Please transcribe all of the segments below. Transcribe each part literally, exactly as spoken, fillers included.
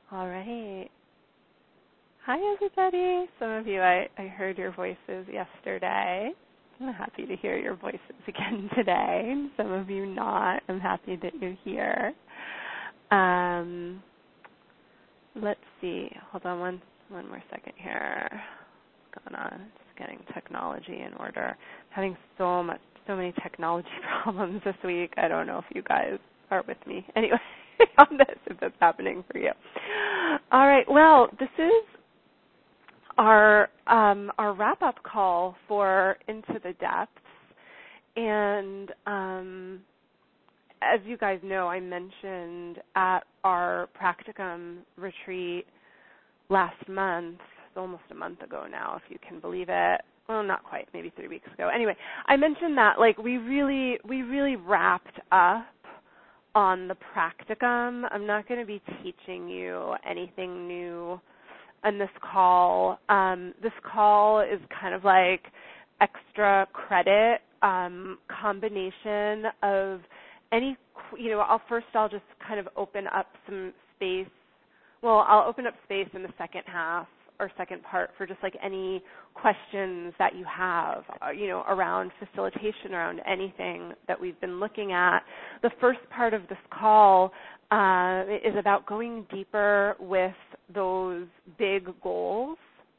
All right. Hi, everybody. Some of you, I, I heard your voices yesterday. I'm happy to hear your voices again today. Some of you not. I'm happy that you're here. Um, let's see. Hold on one one more second here. What's going on? Just getting technology in order. Having so much, so many technology problems this week. I don't know if you guys are with me. Anyway, on this, if that's happening for you. All right. Well, this is our um, our wrap-up call for Into the Depths. And um, as you guys know, I mentioned at our practicum retreat last month, it's almost a month ago now, if you can believe it. Well, not quite, maybe three weeks ago. Anyway, I mentioned that like we really we really wrapped up on the practicum. I'm not going to be teaching you anything new on this call. Um, this call is kind of like extra credit, um, combination of any, you know, I'll first I'll just kind of open up some space. Well, I'll open up space in the second half or second part for just like any questions that you have, uh, you know, around facilitation, around anything that we've been looking at. The first part of this call uh, is about going deeper with those big goals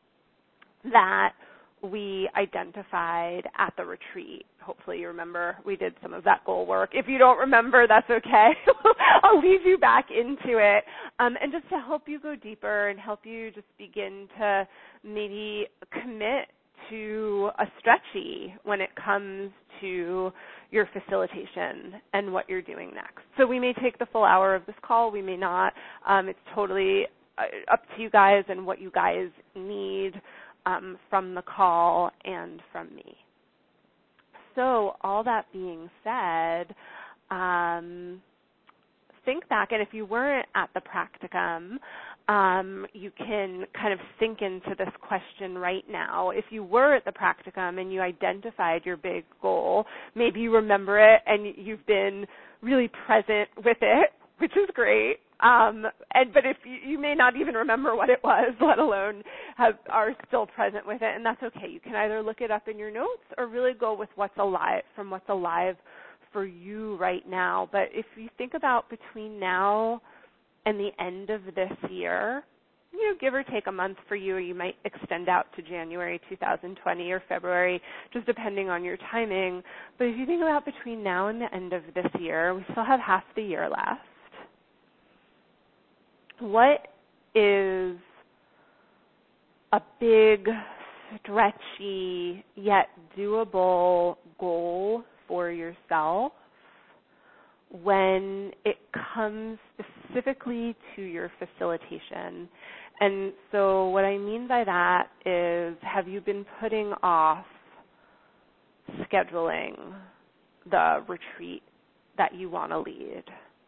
that we identified at the retreat. Hopefully you remember we did some of that goal work. If you don't remember, that's okay. I'll lead you back into it. Um, and just to help you go deeper and help you just begin to maybe commit to a stretchy when it comes to your facilitation and what you're doing next. So we may take the full hour of this call. We may not. Um, it's totally uh, up to you guys and what you guys need Um, from the call and from me. So all that being said, um, think back, and if you weren't at the practicum, um, you can kind of sink into this question right now. If you were at the practicum and you identified your big goal, maybe you remember it and you've been really present with it, which is great. Um, and but if you, you may not even remember what it was, let alone have, are still present with it, and that's okay. You can either look it up in your notes or really go with what's alive, from what's alive for you right now. But if you think about between now and the end of this year, you know, give or take a month for you, or you might extend out to January two thousand twenty or February, just depending on your timing. But if you think about between now and the end of this year, we still have half the year left. What is a big, stretchy, yet doable goal for yourself when it comes specifically to your facilitation? And so what I mean by that is, have you been putting off scheduling the retreat that you want to lead?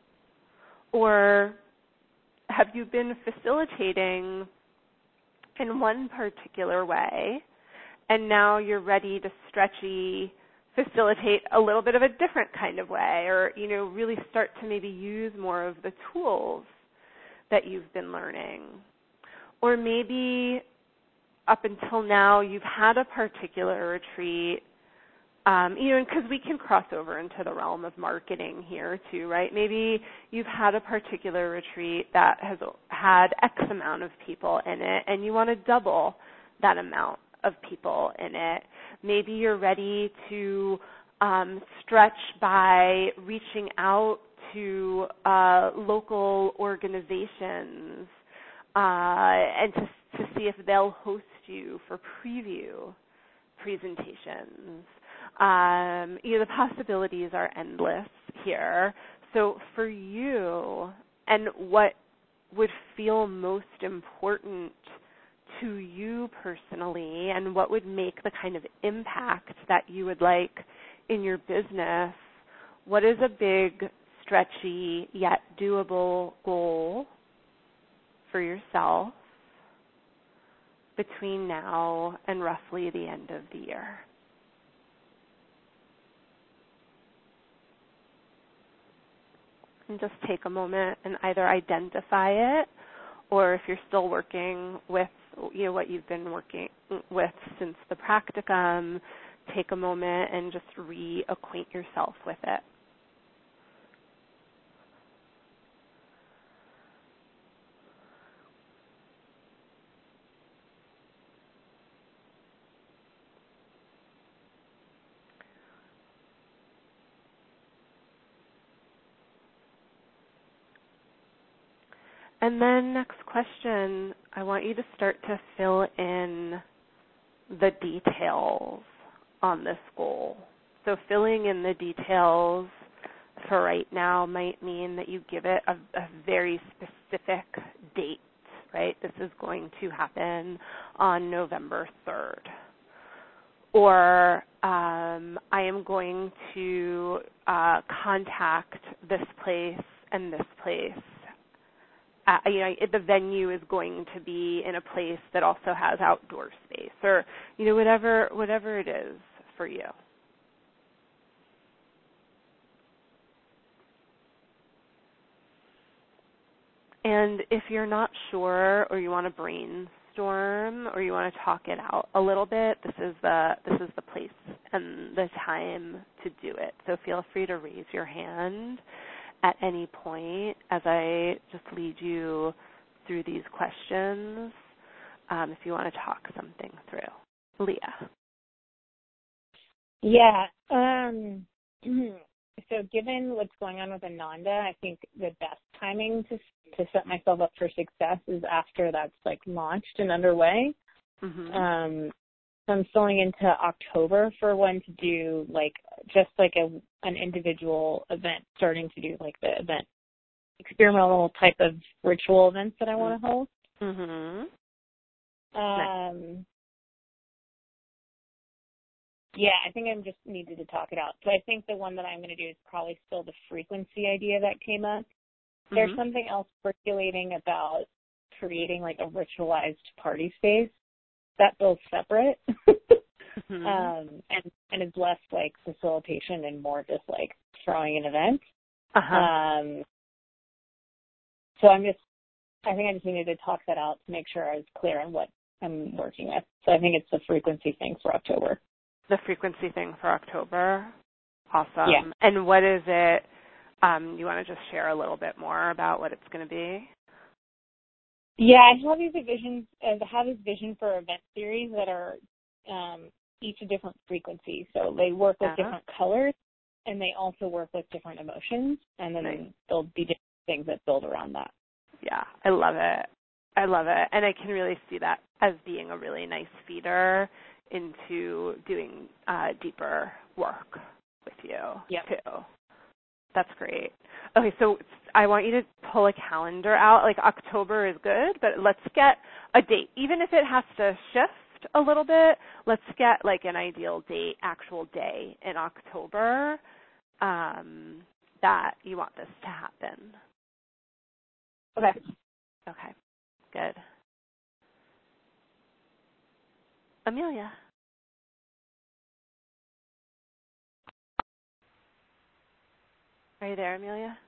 Or have you been facilitating in one particular way, and now you're ready to stretchy facilitate a little bit of a different kind of way, or, you know, really start to maybe use more of the tools that you've been learning? Or maybe up until now you've had a particular retreat, Um, you know, because we can cross over into the realm of marketing here too, right? Maybe you've had a particular retreat that has had X amount of people in it, and you want to double that amount of people in it. Maybe you're ready to um, stretch by reaching out to uh, local organizations uh, and to, to see if they'll host you for preview presentations. Um, you know, the possibilities are endless here. So for you, and what would feel most important to you personally, and what would make the kind of impact that you would like in your business, what is a big, stretchy, yet doable goal for yourself between now and roughly the end of the year? And just take a moment and either identify it or if you're still working with, you know, what you've been working with since the practicum, take a moment and just reacquaint yourself with it. And then next question, I want you to start to fill in the details on this goal. So filling in the details for right now might mean that you give it a, a very specific date, right? This is going to happen on November third. Or um, I am going to uh, contact this place and this place. Uh, you know, the venue is going to be in a place that also has outdoor space, or you know, whatever whatever it is for you. And if you're not sure, or you want to brainstorm, or you want to talk it out a little bit, this is the this is the place and the time to do it. So feel free to raise your hand at any point as I just lead you through these questions, um, if you want to talk something through. Leah. Yeah. Um, so given what's going on with Ananda, I think the best timing to to set myself up for success is after that's like launched and underway. Mm-hmm. Um, so I'm filling into October for when to do like just like a an individual event, starting to do like the event experimental type of ritual events that I want to hold. Mm-hmm. Um, nice. Yeah, I think I just needed to talk it out. So I think the one that I'm going to do is probably still the frequency idea that came up. Mm-hmm. There's something else circulating about creating like a ritualized party space. That feels separate. Mm-hmm. um, and, and is less like facilitation and more just like throwing an event. Uh-huh. Um, so I'm just, I think I just needed to talk that out to make sure I was clear on what I'm working with. So I think it's the frequency thing for October. The frequency thing for October. Awesome. Yeah. And what is it? Um, you want to just share a little bit more about what it's going to be? Yeah, I have these visions. I have this vision for event series that are um, each a different frequency. So they work with uh-huh. different colors, and they also work with different emotions, and then nice. There'll be different things that build around that. Yeah, I love it. I love it. And I can really see that as being a really nice feeder into doing uh, deeper work with you, yep. too. That's great. Okay, so I want you to pull a calendar out. Like October is good, but let's get a date. Even if it has to shift a little bit, let's get like an ideal date, actual day in October um, that you want this to happen. Okay. Okay, good. Amelia. Are you there, Amelia?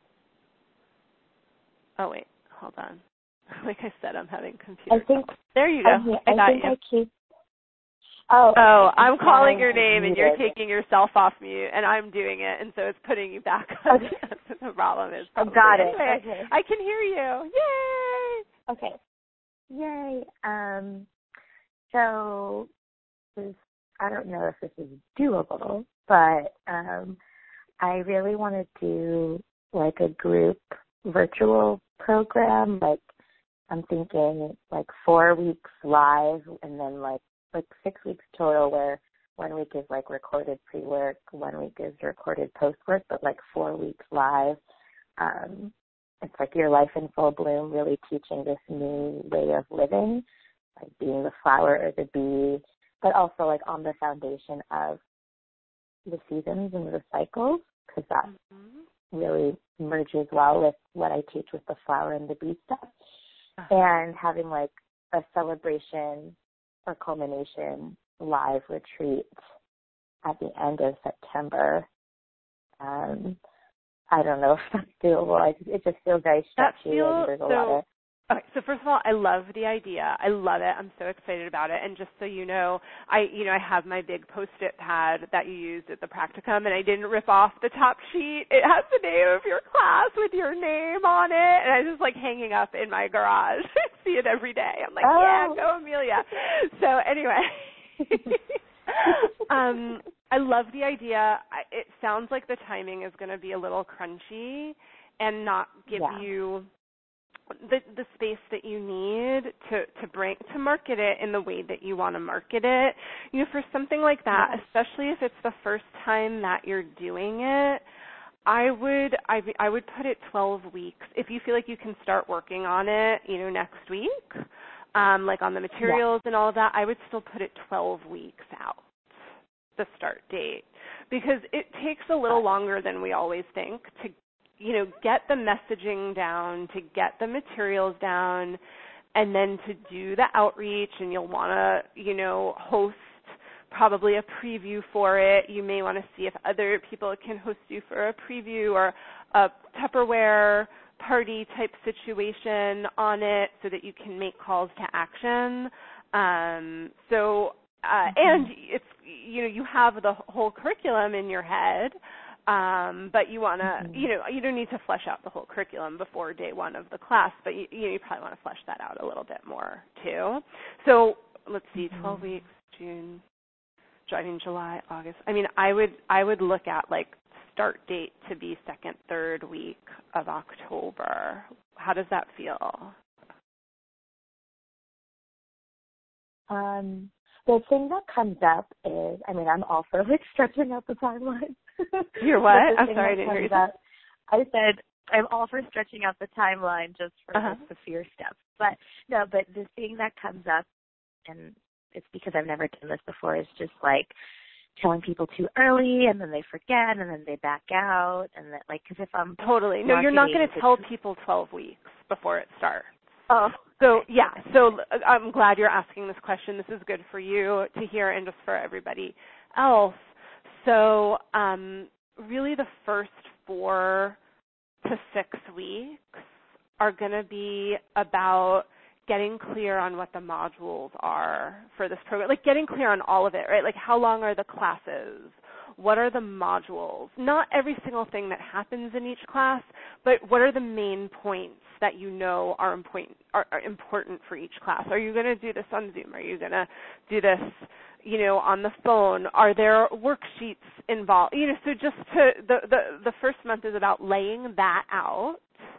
Oh, wait, hold on. Like I said, I'm having computer I think, problems. There you go. I, I, I got think you. I keep, oh, oh, okay. I'm calling your name muted. and you're taking yourself off mute, and I'm doing it, and so it's putting you back on. Okay. The problem is I probably. got it. Anyway, Okay. I can hear you. Yay! Okay. Yay. Um, so this, I don't know if this is doable, but um, I really want to do like a group virtual program. Like I'm thinking like four weeks live and then like like six weeks total, where one week is like recorded pre-work, one week is recorded post-work, but like four weeks live. Um, it's like your life in full bloom, really teaching this new way of living, like being the flower or the bee, but also like on the foundation of the seasons and the cycles, because that mm-hmm. really merges well with what I teach with the flower and the bee stuff. Uh-huh. And having like a celebration or culmination live retreat at the end of September. Um, I don't know if that's doable. I, it just feels very stretchy, feel, and there's a so lot of Okay, so first of all, I love the idea. I love it. I'm so excited about it. And just so you know, I, you know, I have my big Post-it pad that you used at the practicum, and I didn't rip off the top sheet. It has the name of your class with your name on it, and I was just like hanging up in my garage. I see it every day. I'm like, oh. yeah, go Amelia. So anyway, um, I love the idea. I, it sounds like the timing is going to be a little crunchy and not give yeah. you the the space that you need to, to bring to market it in the way that you want to market it. You know, for something like that, yes. especially if it's the first time that you're doing it, I would I I would put it twelve weeks. If you feel like you can start working on it, you know, next week, um, like on the materials yeah. and all of that, I would still put it twelve weeks out, the start date, because it takes a little longer than we always think to, you know, get the messaging down, to get the materials down, and then to do the outreach. And you'll want to, you know, host probably a preview for it. You may want to see if other people can host you for a preview or a Tupperware party type situation on it so that you can make calls to action. Um, so, uh, mm-hmm. and it's, you know, you have the whole curriculum in your head. Um, but you want to, mm-hmm. you know, you don't need to flesh out the whole curriculum before day one of the class, but you, you, know, you probably want to flesh that out a little bit more too. So let's see, mm-hmm. twelve weeks, June, I mean, July, August. I mean, I would, I would look at like start date to be second, third week of October. How does that feel? Um, the thing that comes up is, I mean, I'm all for like stretching out the timeline. You're what? I'm sorry, I didn't hear you. Up, I said I'm all for stretching out the timeline just for uh-huh. like, the fear steps. But no, but the thing that comes up, and it's because I've never done this before, is just like telling people too early, and then they forget, and then they back out, and that, like, because if I'm totally no, you're not going to tell people twelve weeks before it starts. Oh. So, yeah, so I'm glad you're asking this question. This is good for you to hear and just for everybody else. So um, really the first four to six weeks are going to be about getting clear on what the modules are for this program, like getting clear on all of it, right? Like how long are the classes? What are the modules? Not every single thing that happens in each class, but what are the main points that you know are important, are, are important for each class? Are you going to do this on Zoom? Are you going to do this, you know, on the phone? Are there worksheets involved? You know, so just to, the, the, the first month is about laying that out.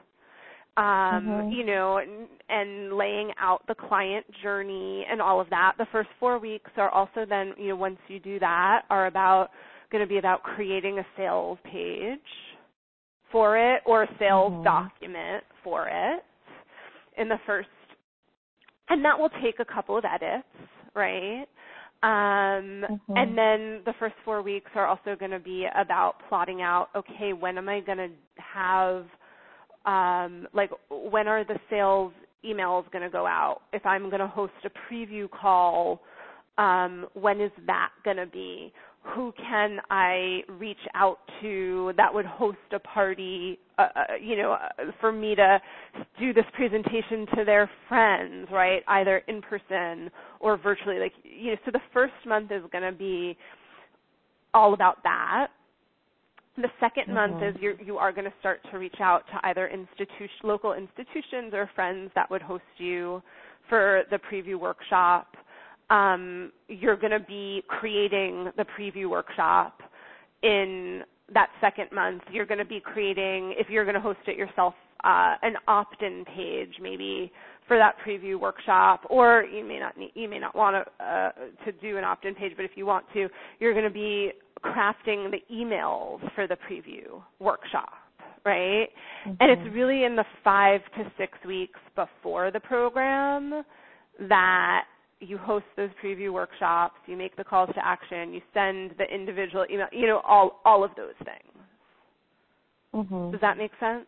Um, mm-hmm. you know, and, and laying out the client journey and all of that. The first four weeks are also then, you know, once you do that, are about going to be about creating a sales page for it or a sales mm-hmm. document for it in the first, and that will take a couple of edits, right? Um, mm-hmm. And then the first four weeks are also going to be about plotting out, okay, when am I going to have Um, like when are the sales emails going to go out? If I'm going to host a preview call, um, when is that going to be? Who can I reach out to that would host a party, uh, uh, you know, uh, for me to do this presentation to their friends, right? Either in person or virtually. Like, you know, so the first month is going to be all about that. The second mm-hmm. month is you're, you are going to start to reach out to either institution, local institutions or friends that would host you for the preview workshop. Um, you're going to be creating the preview workshop in that second month. You're going to be creating, if you're going to host it yourself, uh, an opt-in page maybe for that preview workshop, or you may not need, you may not want to uh, to do an opt-in page, but if you want to, you're going to be crafting the emails for the preview workshop, right? Mm-hmm. And it's really in the five to six weeks before the program that you host those preview workshops, you make the calls to action, you send the individual email, you know, all all of those things. Mm-hmm. Does that make sense?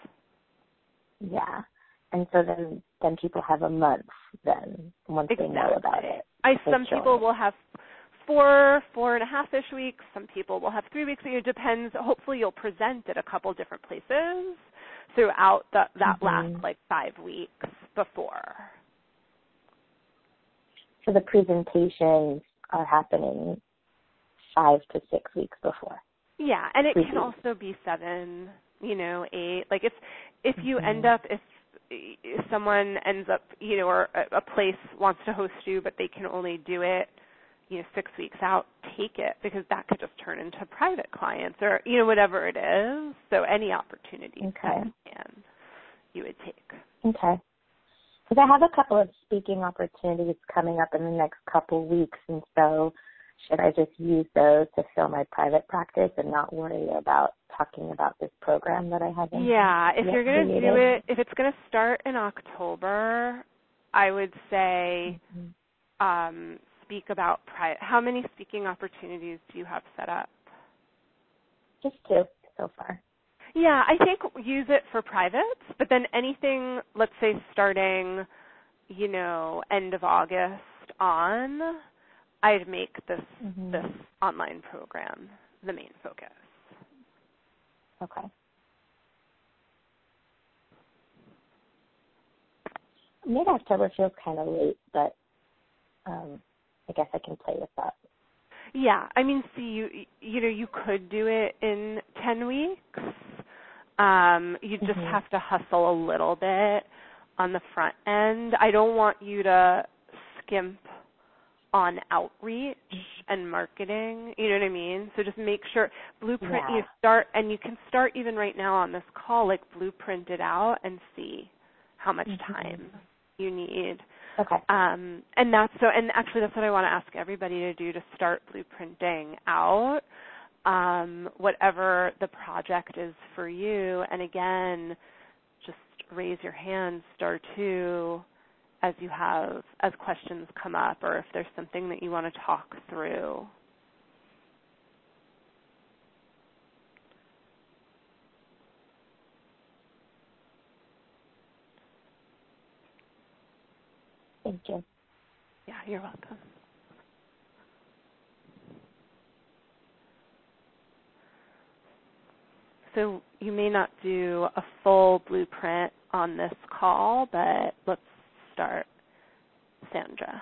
Yeah. And so then, then people have a month then once exactly. they know about it. I, some people will have four, four and a half-ish weeks. Some people will have three weeks. It depends. Hopefully you'll present at a couple different places throughout the, that mm-hmm. last like five weeks before. So the presentations are happening five to six weeks before. Yeah, and it Three can weeks. also be seven, you know, eight. Like if if you mm-hmm. end up if, if someone ends up, you know, or a, a place wants to host you, but they can only do it, you know, six weeks out, take it, because that could just turn into private clients or, you know, whatever it is. So any opportunity okay. that you can, you would take. Okay. Because I have a couple of speaking opportunities coming up in the next couple weeks, and so should I just use those to fill my private practice and not worry about talking about this program that I haven't Yeah, if you're going to created? do it, if it's going to start in October, I would say mm-hmm. um, speak about pri- how many speaking opportunities do you have set up? Just two so far. Yeah, I think use it for privates, but then anything, let's say starting, you know, end of August on, I'd make this mm-hmm. this online program the main focus. Okay. Mid-October feels kind of late, but um, I guess I can play with that. Yeah, I mean, see, you you know, you could do it in ten weeks. Um, you just mm-hmm. have to hustle a little bit on the front end. I don't want you to skimp on outreach and marketing, you know what I mean? So just make sure, blueprint, yeah. you start, and you can start even right now on this call, like blueprint it out and see how much mm-hmm. time you need. Okay. Um, and that's so, and actually that's what I want to ask everybody to do, to start blueprinting out um, whatever the project is for you. And again, just raise your hand, star two, as you have, as questions come up, or if there's something that you want to talk through. Thank you. Yeah, you're welcome. So you may not do a full blueprint on this call, but let's start. Sandra.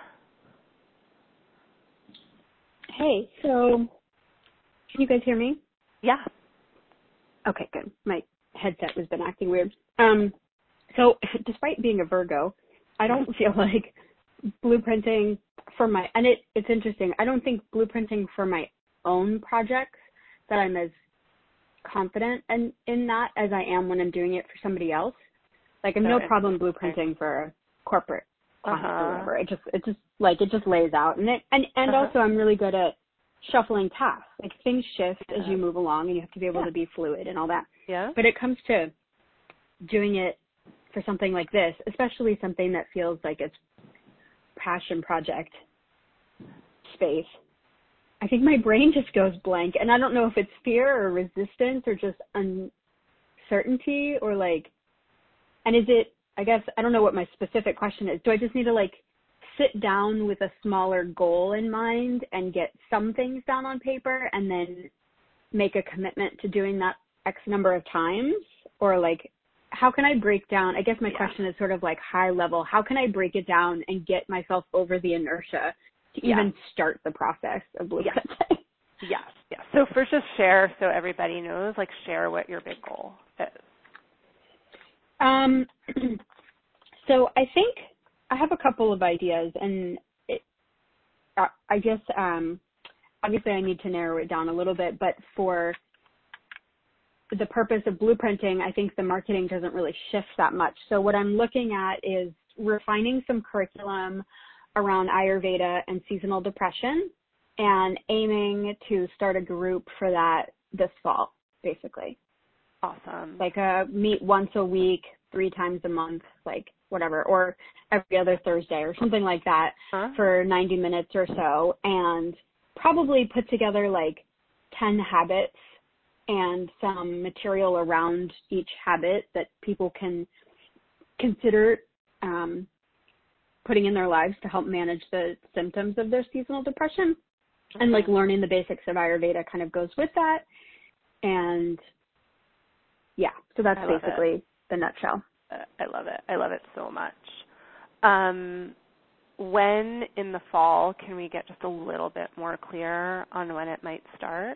Hey, so can you guys hear me? Yeah. Okay, good. My headset has been acting weird. Um, so despite being a Virgo, I don't feel like blueprinting for my, and it, it's interesting, I don't think blueprinting for my own projects that I'm as confident in, in that as I am when I'm doing it for somebody else. Like I'm no problem blueprinting for a corporate client uh-huh. or whatever. It just, it just like, it just lays out. And it, and, and uh-huh. also I'm really good at shuffling tasks. Like things shift yeah. as you move along, and you have to be able yeah. to be fluid and all that. Yeah. But it comes to doing it for something like this, especially something that feels like it's passion project space. I think my brain just goes blank, and I don't know if it's fear or resistance or just uncertainty or like, and is it, I guess, I don't know what my specific question is. Do I just need to like sit down with a smaller goal in mind and get some things down on paper and then make a commitment to doing that X number of times? Or like, how can I break down, I guess my yeah. question is sort of like high level, how can I break it down and get myself over the inertia to yeah. even start the process of blueprinting? Yes. yes, yes. So first just share so everybody knows, like share what your big goal is. Um, so I think I have a couple of ideas, and it, I guess um, obviously I need to narrow it down a little bit, but for the purpose of blueprinting, I think the marketing doesn't really shift that much. So what I'm looking at is refining some curriculum around Ayurveda and seasonal depression and aiming to start a group for that this fall, basically. Awesome. Like a meet once a week, three times a month, like whatever, or every other Thursday or something like that huh? for ninety minutes or so, and probably put together like ten habits and some material around each habit that people can consider um, putting in their lives to help manage the symptoms of their seasonal depression. Mm-hmm. And like learning the basics of Ayurveda kind of goes with that. And yeah, so that's basically the nutshell. I love it. I love it so much. Um, when in the fall can we get just a little bit more clear on when it might start?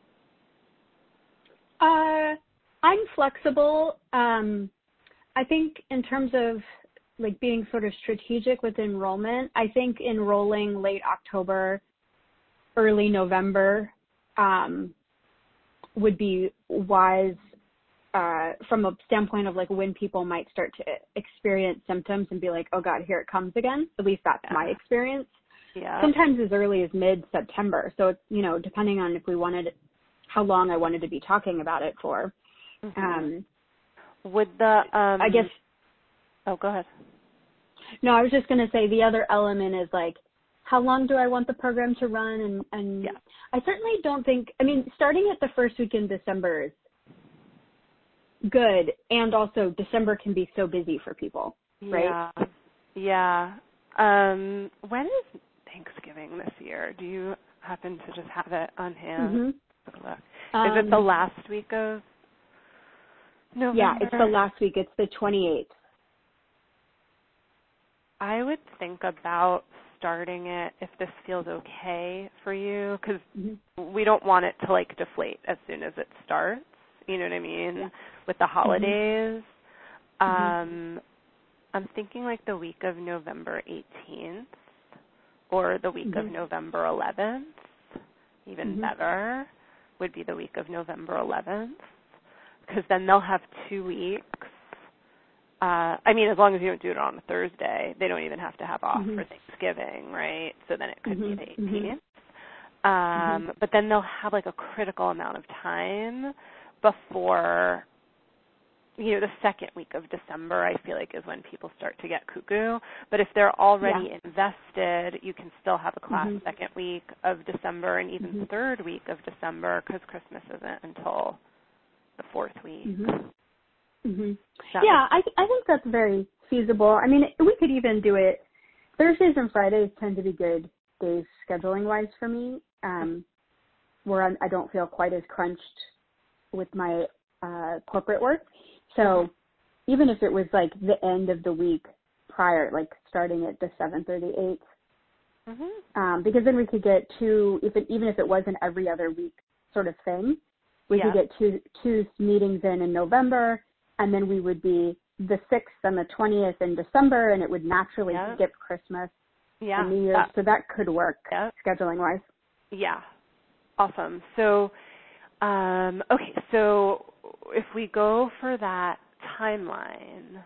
Uh, I'm flexible. Um, I think in terms of like being sort of strategic with enrollment, I think enrolling late October, early November um, would be wise uh, from a standpoint of like when people might start to experience symptoms and be like, oh God, here it comes again. At least that's Yeah. my experience. Yeah. Sometimes as early as mid-September. So it's, you know, depending on if we wanted, how long I wanted to be talking about it for. Mm-hmm. Um, Would the, um, I guess, oh, go ahead. no, I was just going to say the other element is like, how long do I want the program to run? And, and Yeah. I certainly don't think, I mean, starting at the first week in December is good. And also December can be so busy for people, right? Yeah. Yeah. Um, when is Thanksgiving this year? Do you happen to just have it on hand? Mm-hmm. Look. Um, Is it the last week of November? Yeah, it's the last week. It's the twenty-eighth. I would think about starting it if this feels okay for you, because Mm-hmm. we don't want it to like deflate as soon as it starts. You know what I mean? Yeah. With the holidays. Mm-hmm. Um, I'm thinking like the week of November eighteenth or the week Mm-hmm. of November eleventh. Even Mm-hmm. better would be the week of November eleventh, because then they'll have two weeks. Uh, I mean, as long as you don't do it on a Thursday, they don't even have to have off Mm-hmm. for Thanksgiving, right? So then it could Mm-hmm. be the Mm-hmm. eighteenth. Um, but then they'll have like a critical amount of time before, you know, the second week of December, I feel like, is when people start to get cuckoo. But if they're already Yeah. invested, you can still have a class Mm-hmm. second week of December and even Mm-hmm. third week of December, because Christmas isn't until the fourth week. Mm-hmm. Mm-hmm. That Yeah, makes I I think that's very feasible. I mean, we could even do it. Thursdays and Fridays tend to be good days scheduling wise for me, um, where I'm, I don't feel quite as crunched with my uh, corporate work. So even if it was like the end of the week prior, like starting at the seventh or the eighth, Mm-hmm. um, because then we could get two, if it, even if it was an every other week sort of thing, we Yeah. could get two two meetings in in November, and then we would be the sixth and the twentieth in December, and it would naturally Yeah. skip Christmas Yeah. and New Year's, That, so that could work yeah. scheduling wise. Yeah. Awesome. So, um, okay, so if we go for that timeline,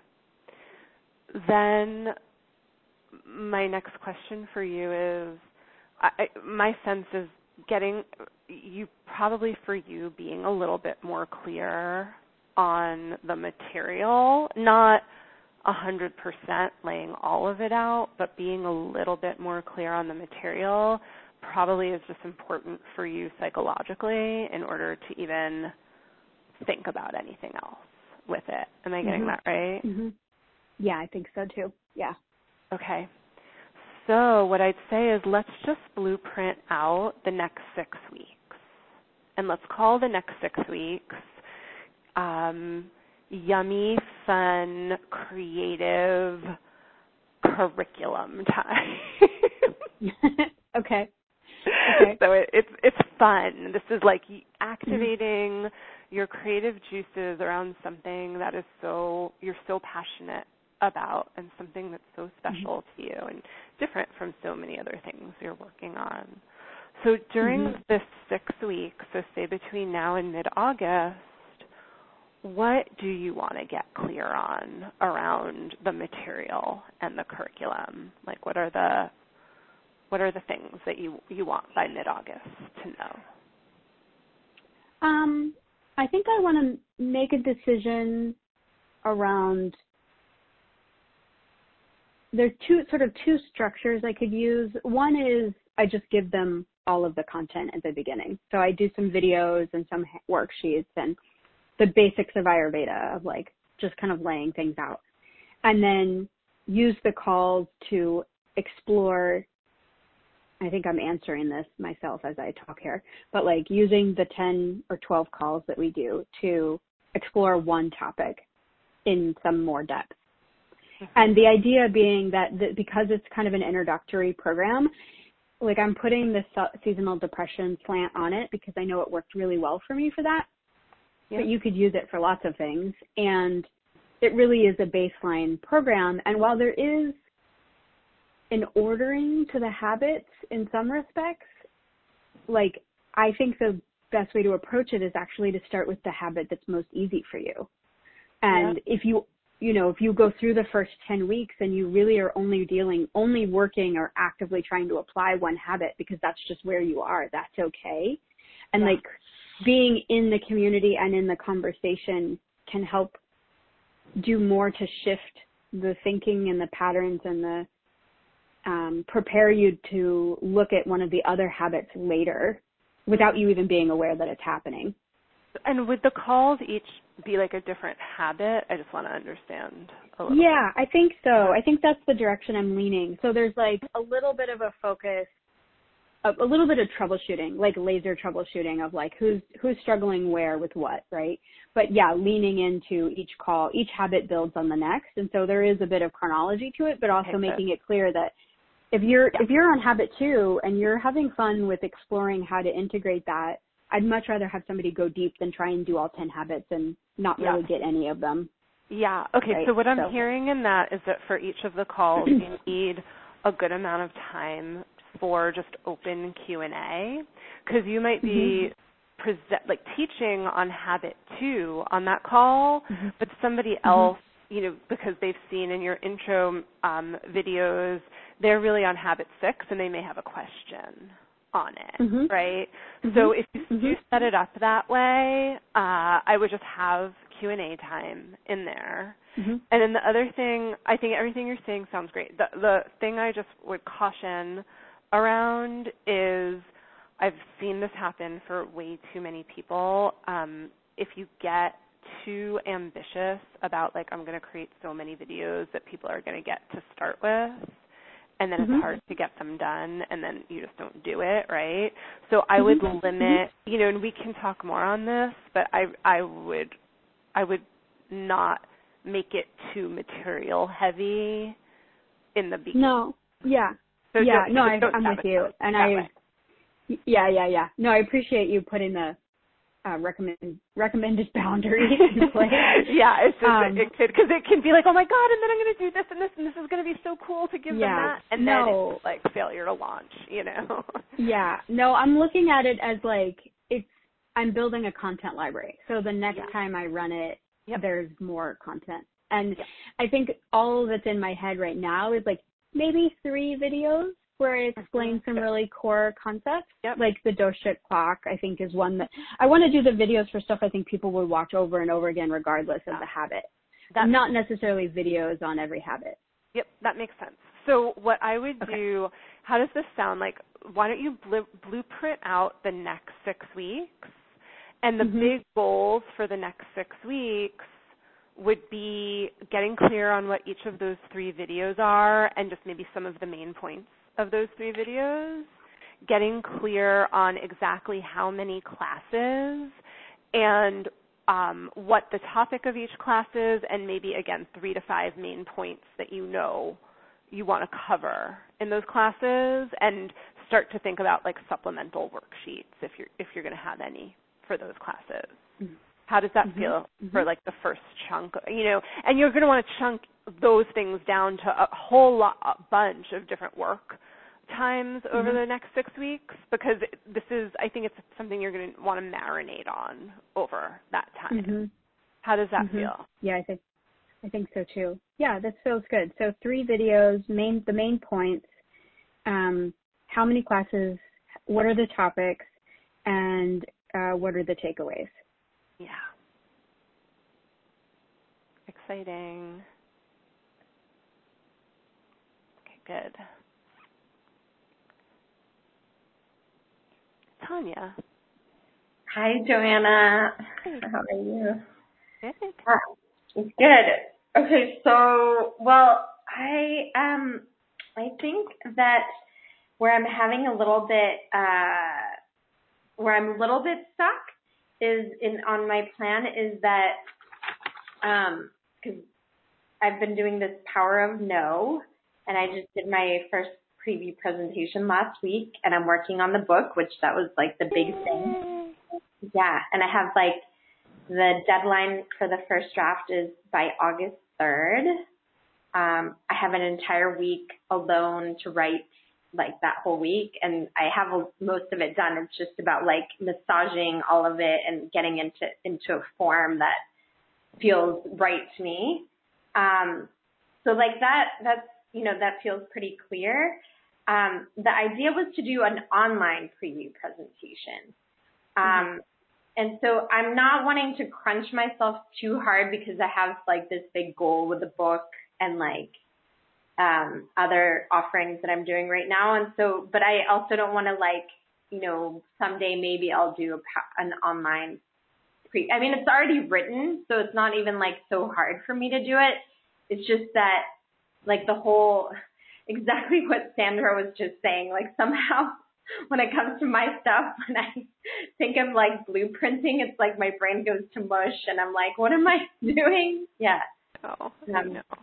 then my next question for you is, I, I- my sense is getting, you probably for you being a little bit more clear on the material, not one hundred percent laying all of it out, but being a little bit more clear on the material probably is just important for you psychologically in order to even think about anything else with it. Am I getting Mm-hmm. that right? Mm-hmm. Yeah, I think so too. Yeah. Okay. So what I'd say is let's just blueprint out the next six weeks. And let's call the next six weeks um, yummy, fun, creative curriculum time. Okay. Okay. So it, it's it's fun. This is like activating Mm-hmm. your creative juices around something that is so you're so passionate about, and something that's so special mm-hmm. to you and different from so many other things you're working on. So during Mm-hmm. this six weeks, so say between now and mid-August, what do you want to get clear on around the material and the curriculum? Like, what are the what are the things that you, you want by mid-August to know? Um, I think I want to make a decision around. There's two sort of two structures I could use. One is I just give them all of the content at the beginning. So I do some videos and some worksheets and the basics of Ayurveda, of like just kind of laying things out. And then use the calls to explore. I think I'm answering this myself as I talk here, but like using the ten or twelve calls that we do to explore one topic in some more depth. Mm-hmm. And the idea being that the, because it's kind of an introductory program, like I'm putting the seasonal depression slant on it because I know it worked really well for me for that. Yeah. But you could use it for lots of things. And it really is a baseline program. And while there is an ordering to the habits in some respects, like I think the best way to approach it is actually to start with the habit that's most easy for you. And yeah. if you, you know, if you go through the first ten weeks and you really are only dealing, only working or actively trying to apply one habit because that's just where you are, that's okay. And yeah. like being in the community and in the conversation can help do more to shift the thinking and the patterns and the um, prepare you to look at one of the other habits later without you even being aware that it's happening. And would the calls each be like a different habit? I just want to understand a little Yeah, bit. I think so. I think that's the direction I'm leaning. So there's like a little bit of a focus, a, a little bit of troubleshooting, like laser troubleshooting of like who's who's struggling where with what, right? But yeah, leaning into each call, each habit builds on the next. And so there is a bit of chronology to it, but also making it clear that if you're yeah. if you're on habit two and you're having fun with exploring how to integrate that, I'd much rather have somebody go deep than try and do all ten habits and not yeah. really get any of them. Yeah. Okay. Right? So what I'm so. hearing in that is that for each of the calls, you need a good amount of time for just open Q and A, because you might be mm-hmm. present, like teaching on habit two on that call, mm-hmm. but somebody else, mm-hmm. you know, because they've seen in your intro um, videos, they're really on habit six and they may have a question on it, mm-hmm. right? Mm-hmm. So if you mm-hmm. set it up that way, uh, I would just have Q and A time in there. Mm-hmm. And then the other thing, I think everything you're saying sounds great. The, the thing I just would caution around is I've seen this happen for way too many people. Um, if you get too ambitious about, like, I'm going to create so many videos that people are going to get to start with, and then mm-hmm. it's hard to get them done, and then you just don't do it, right? So I would mm-hmm. limit, you know, and we can talk more on this, but I I would I would not make it too material heavy in the beginning. No, yeah, so yeah, don't, no, I, I'm with you, and I, way. yeah, yeah, yeah. No, I appreciate you putting the Uh, recommend recommended boundaries in place. yeah, it's just um, it could because it can be like, oh my god, and then I'm going to do this and this and this is going to be so cool to give yeah, them that, and no. then it's like failure to launch, you know. yeah, no, I'm looking at it as like it's I'm building a content library, so the next yeah. time I run it, yep. there's more content, and yep. I think all that's in my head right now is like maybe three videos where I explain some really core concepts, yep. like the dosha clock, I think is one that I want to do the videos for stuff I think people would watch over and over again regardless of the habit. That's, not necessarily videos on every habit. Yep, that makes sense. So what I would okay. do, how does this sound? Like, why don't you bl- blueprint out the next six weeks, and the mm-hmm. big goals for the next six weeks would be getting clear on what each of those three videos are and just maybe some of the main points of those three videos, getting clear on exactly how many classes and um, what the topic of each class is, and maybe, again, three to five main points that you know you want to cover in those classes, and start to think about like supplemental worksheets if you're if you're going to have any for those classes. Mm-hmm. How does that mm-hmm. feel mm-hmm. for like the first chunk? You know, and you're going to want to chunk those things down to a whole lot, a bunch of different work times over mm-hmm. the next six weeks, because this is, I think it's something you're going to want to marinate on over that time. Mm-hmm. How does that mm-hmm. feel? Yeah, I think I think so too. Yeah, that feels good. So three videos, main the main points, um, how many classes, what are the topics, and uh, what are the takeaways? Yeah. Exciting. Okay, good. Tanya. Hi, Joanna. Hey. How are you? Good. Ah, it's good. Okay, so, well, I um, I think that where I'm having a little bit, uh, where I'm a little bit stuck is in on my plan is that um, because I've been doing this Power of No, and I just did my first preview presentation last week, and I'm working on the book, which that was like the big thing. Yeah, and I have like the deadline for the first draft is by August third. Um, I have an entire week alone to write like that whole week, and I have a, most of it done. It's just about like massaging all of it and getting into into a form that feels right to me. Um, so like that, that's, you know, that feels pretty clear. Um, the idea was to do an online preview presentation. Um, mm-hmm. And so I'm not wanting to crunch myself too hard because I have like this big goal with the book and like, um, other offerings that I'm doing right now. And so, but I also don't want to like, you know, someday maybe I'll do a, an online pre, I mean, it's already written, so it's not even like so hard for me to do it. It's just that like the whole, exactly what Sandra was just saying, like somehow when it comes to my stuff, when I think of like blueprinting, it's like my brain goes to mush and I'm like, what am I doing? Yeah. Oh, um, I know.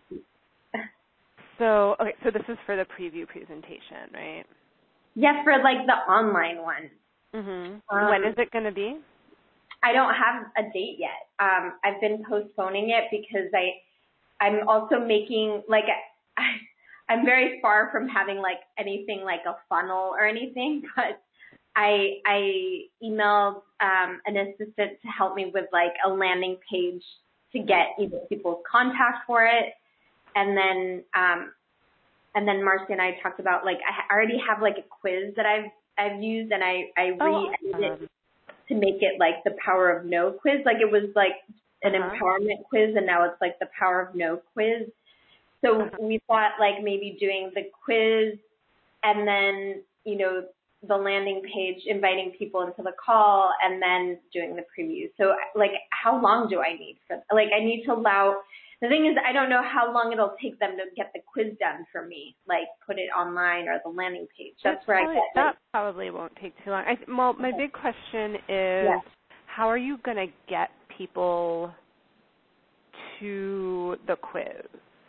So, okay, so this is for the preview presentation, right? Yes, for like the online one. Mm-hmm. Um, when is it going to be? I don't have a date yet. Um, I've been postponing it because I, I'm also making like, I, I'm very far from having like anything like a funnel or anything, but I, I emailed um, an assistant to help me with like a landing page to get either people's contact for it. And then, um, and then Marcy and I talked about like, I already have like a quiz that I've, I've used and I, I re-edited oh, it to make it like the Power of No quiz. Like it was like an uh-huh. empowerment quiz and now it's like the Power of No quiz. So uh-huh. we thought like maybe doing the quiz and then, you know, the landing page, inviting people into the call and then doing the preview. So like how long do I need for, like I need to allow, the thing is I don't know how long it'll take them to get the quiz done for me, like put it online or the landing page. That's, That's where probably, I get That like, probably won't take too long. I, well, my big question is yes. how are you going to get people to the quiz?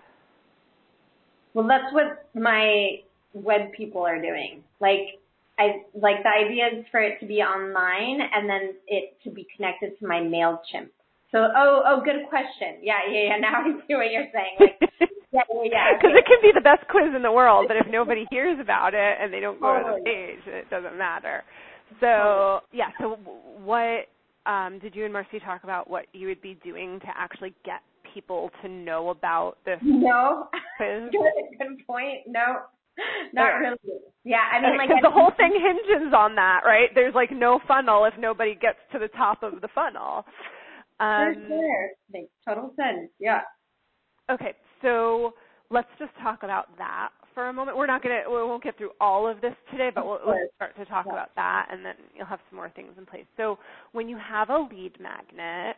Well, that's what my web people are doing. Like, I like the idea is for it to be online and then it to be connected to my MailChimp. So, oh, oh, good question. Yeah, yeah, yeah. Now I see what you're saying. Like, yeah, yeah, yeah. Because okay. it can be the best quiz in the world, but if nobody hears about it and they don't go totally. to the page, it doesn't matter. So, yeah. So, what um, did you and Marcy talk about? What you would be doing to actually get people to know about this no. quiz? Good, good point. No. Not okay. really. Yeah, I mean, like, because the whole thing hinges on that, right? There's like no funnel if nobody gets to the top of the funnel. For Um, sure. Makes total sense. Yeah. Okay, so let's just talk about that for a moment. We're not gonna, we won't get through all of this today, but we'll, we'll start to talk yeah. about that, and then you'll have some more things in place. So when you have a lead magnet,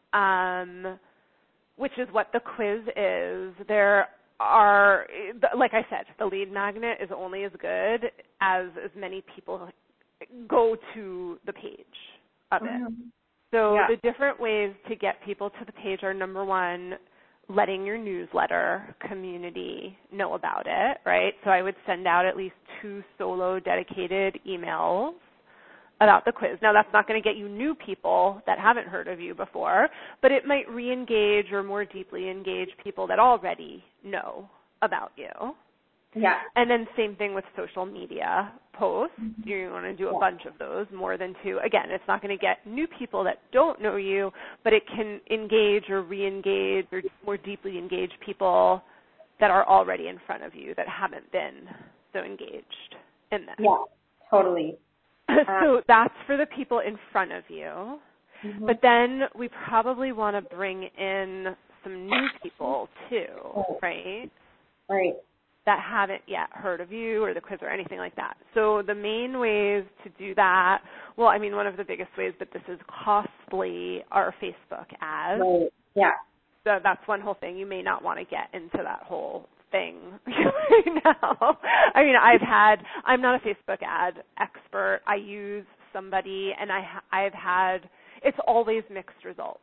um, which is what the quiz is, there are, like I said, the lead magnet is only as good as as many people go to the page of it. Mm-hmm. So yeah. the different ways to get people to the page are, number one, letting your newsletter community know about it, right? So I would send out at least two solo dedicated emails about the quiz. Now, that's not going to get you new people that haven't heard of you before, but it might re-engage or more deeply engage people that already know about you. Yeah. And then same thing with social media posts. Mm-hmm. You want to do a yeah. bunch of those, more than two. Again, it's not going to get new people that don't know you, but it can engage or re-engage or more deeply engage people that are already in front of you that haven't been so engaged in this. Yeah, totally. So that's for the people in front of you. Mm-hmm. But then we probably want to bring in some new people too, right? Right. That haven't yet heard of you or the quiz or anything like that. So the main ways to do that, well, I mean, one of the biggest ways, but this is costly, are Facebook ads. Right. Yeah. So that's one whole thing. You may not want to get into that whole thing right now. I mean, I've had, I'm not a Facebook ad expert. I use somebody, and I, I've had, it's always mixed results. Like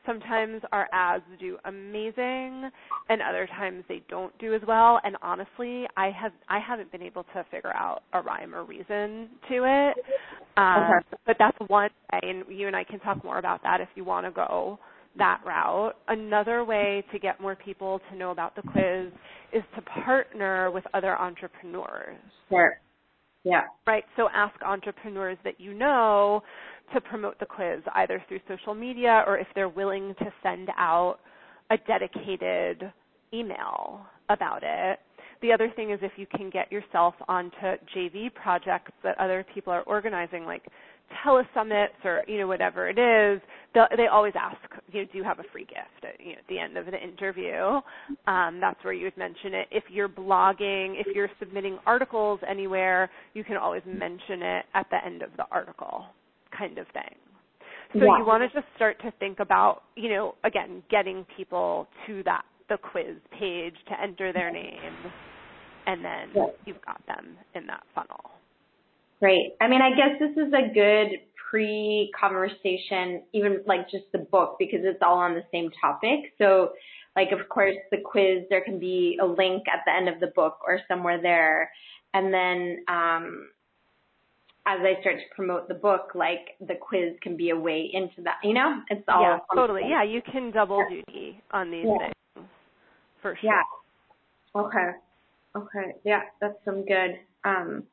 Sometimes our ads do amazing, and other times they don't do as well. And honestly, I have I haven't been able to figure out a rhyme or reason to it. Um, Okay. but that's one way, and you and I can talk more about that if you want to go that route. Another way to get more people to know about the quiz is to partner with other entrepreneurs. Sure. Yeah. Right, so ask entrepreneurs that you know to promote the quiz, either through social media or if they're willing to send out a dedicated email about it. The other thing is if you can get yourself onto J V projects that other people are organizing, like telesummits or, you know, whatever it is, they always ask, you know, do you have a free gift at, you know, at the end of the interview? Um, that's where you would mention it. If you're blogging, if you're submitting articles anywhere, you can always mention it at the end of the article, kind of thing. So yeah. you want to just start to think about, you know, again, getting people to that, the quiz page to enter their name, and then yeah. you've got them in that funnel. Great. I mean, I guess this is a good pre-conversation, even like just the book, because it's all on the same topic. So, like, of course, the quiz, there can be a link at the end of the book or somewhere there. And then um, as I start to promote the book, like, the quiz can be a way into that, you know? It's all. Yeah, totally. Yeah, you can double duty on these yeah. things, for sure. Yeah. Okay. Okay. Yeah, that's some good. Um,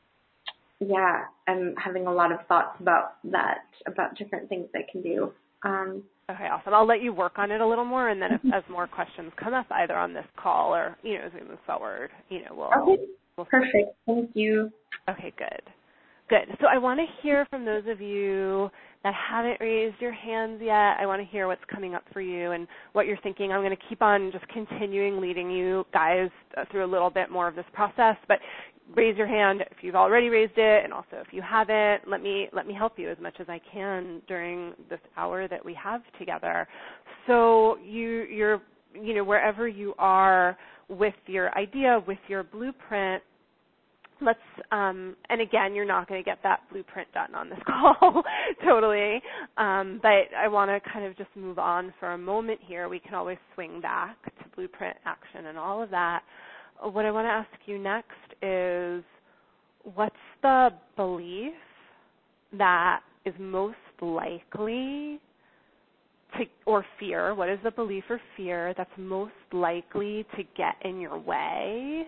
Yeah, I'm having a lot of thoughts about that, about different things I can do. Um, okay, awesome. I'll let you work on it a little more, and then if, as more questions come up, either on this call or, you know, as we move forward, you know, we'll. okay, we'll perfect. Thank you. Okay, good. Good. So I want to hear from those of you that haven't raised your hands yet. I want to hear what's coming up for you and what you're thinking. I'm going to keep on just continuing leading you guys through a little bit more of this process, but raise your hand if you've already raised it, and also if you haven't, let me let me help you as much as I can during this hour that we have together. So you you're you know wherever you are with your idea, with your blueprint, let's um, and again, you're not going to get that blueprint done on this call, totally. Um, but I want to kind of just move on for a moment here. We can always swing back to blueprint action and all of that. What I want to ask you next is, what's the belief that is most likely to, or fear, what is the belief or fear that's most likely to get in your way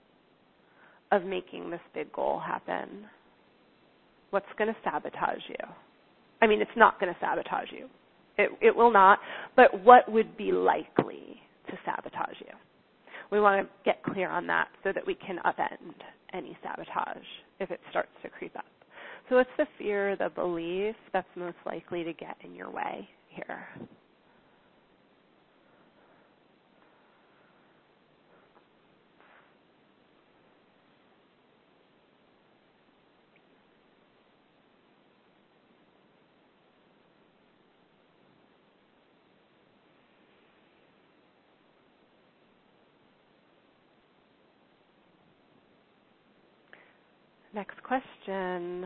of making this big goal happen? What's going to sabotage you? I mean, it's not going to sabotage you. It, it will not, but what would be likely to sabotage you? We want to get clear on that so that we can upend any sabotage if it starts to creep up. So what's the fear, the belief that's most likely to get in your way here? Next question.